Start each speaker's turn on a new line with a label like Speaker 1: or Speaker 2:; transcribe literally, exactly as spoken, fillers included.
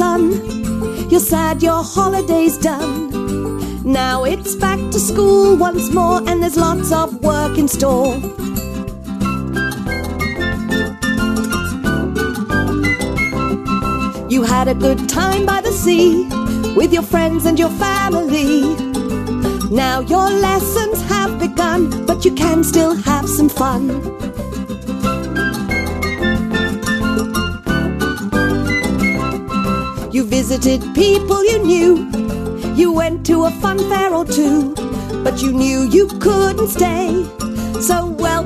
Speaker 1: fun. You're sad your holiday's done. Now it's back to school once more, and there's lots of work in store. You had a good time by the sea with your friends and your family. Now your lessons have begun, but you can still have some fun. You visited people you knew. You went to a fun fair or two, but you knew you couldn't stay. So well